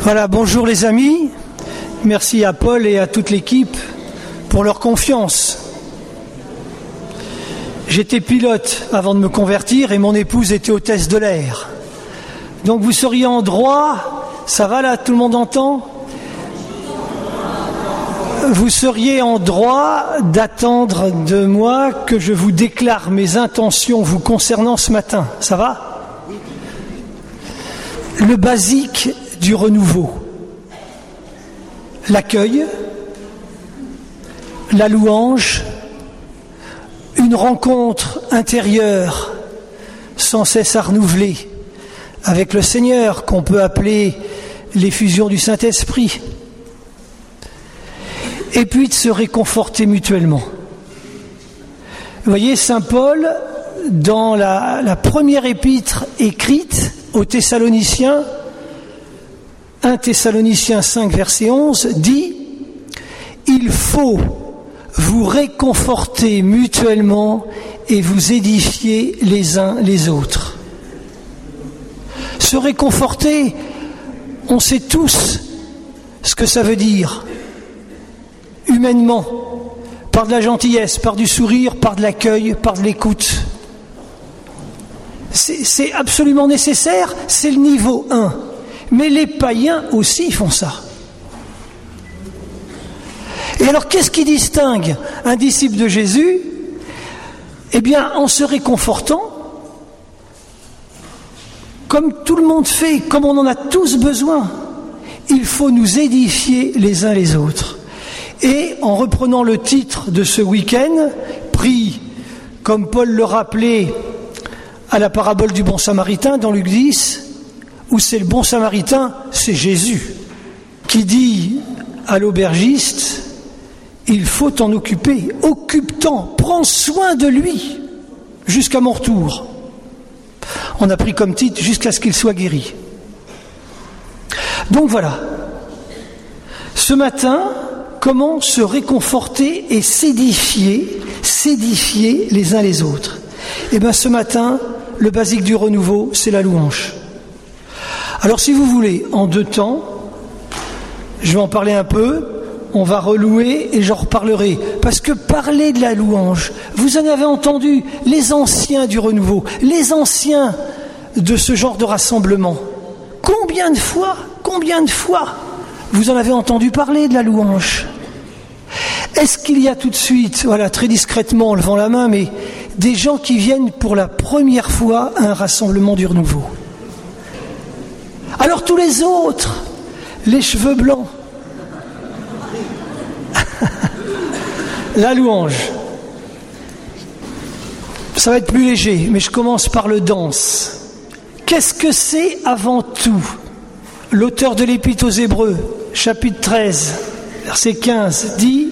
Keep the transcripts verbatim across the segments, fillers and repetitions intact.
Voilà, bonjour les amis. Merci à Paul et à toute l'équipe pour leur confiance. J'étais pilote avant de me convertir et mon épouse était hôtesse de l'air. Donc vous seriez en droit, ça va là, tout le monde entend ? Vous seriez en droit d'attendre de moi que je vous déclare mes intentions vous concernant ce matin. Ça va ? Le basique du renouveau. L'accueil, la louange, une rencontre intérieure sans cesse à renouveler avec le Seigneur, qu'on peut appeler l'effusion du Saint-Esprit, et puis de se réconforter mutuellement. Vous voyez, Saint Paul, dans la, la première épître écrite aux Thessaloniciens, un Thessaloniciens cinq, verset onze, dit « Il faut vous réconforter mutuellement et vous édifier les uns les autres. » Se réconforter, on sait tous ce que ça veut dire, humainement, par de la gentillesse, par du sourire, par de l'accueil, par de l'écoute. C'est, c'est absolument nécessaire, c'est le niveau un. Mais les païens aussi font ça. Et alors, qu'est-ce qui distingue un disciple de Jésus ? Eh bien, en se réconfortant, comme tout le monde fait, comme on en a tous besoin, il faut nous édifier les uns les autres. Et en reprenant le titre de ce week-end, pris, comme Paul le rappelait, à la parabole du bon samaritain dans Luc dix, où c'est le bon samaritain, c'est Jésus, qui dit à l'aubergiste, il faut t'en occuper, occupe-t'en, prends soin de lui, jusqu'à mon retour. On a pris comme titre, jusqu'à ce qu'il soit guéri. Donc voilà, ce matin, comment se réconforter et s'édifier, s'édifier les uns les autres. Eh bien ce matin, le basique du renouveau, c'est la louange. Alors si vous voulez, en deux temps, je vais en parler un peu, on va relouer et j'en reparlerai. Parce que parler de la louange, vous en avez entendu, les anciens du renouveau, les anciens de ce genre de rassemblement. Combien de fois, combien de fois vous en avez entendu parler de la louange ? Est-ce qu'il y a tout de suite, voilà, très discrètement en levant la main, mais des gens qui viennent pour la première fois à un rassemblement du renouveau ? Alors tous les autres, les cheveux blancs, la louange, ça va être plus léger, mais je commence par le danse. Qu'est-ce que c'est avant tout ? L'auteur de l'Épître aux Hébreux, chapitre treize, verset quinze, dit,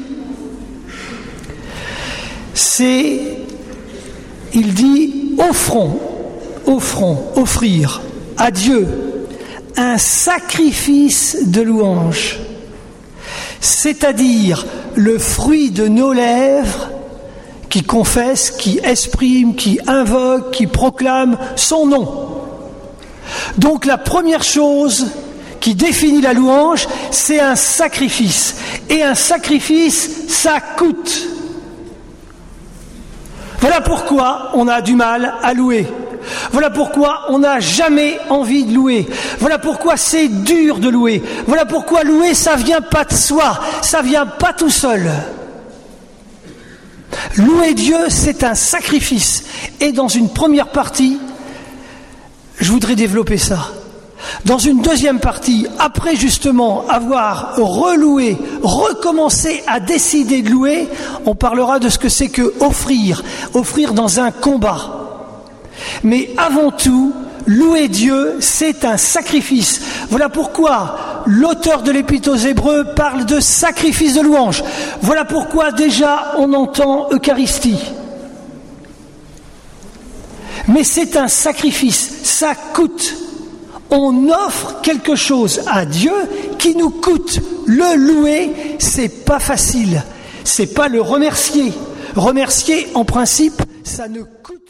c'est, il dit, offrons, offrons, offrir à Dieu un sacrifice de louange, c'est-à-dire le fruit de nos lèvres qui confesse, qui exprime, qui invoque, qui proclame son nom. Donc la première chose qui définit la louange, c'est un sacrifice. Et un sacrifice, ça coûte. Voilà pourquoi on a du mal à louer. Voilà pourquoi on n'a jamais envie de louer. Voilà pourquoi c'est dur de louer. Voilà pourquoi louer, ça vient pas de soi. Ça vient pas tout seul. Louer Dieu, c'est un sacrifice. Et dans une première partie, je voudrais développer ça. Dans une deuxième partie, après justement avoir reloué, recommencé à décider de louer, on parlera de ce que c'est que offrir, offrir dans un combat. Mais avant tout, louer Dieu, c'est un sacrifice. Voilà pourquoi l'auteur de l'Épître aux Hébreux parle de sacrifice de louange. Voilà pourquoi déjà on entend Eucharistie. Mais c'est un sacrifice, ça coûte. On offre quelque chose à Dieu qui nous coûte. Le louer, c'est pas facile. C'est pas le remercier. Remercier, en principe, ça ne coûte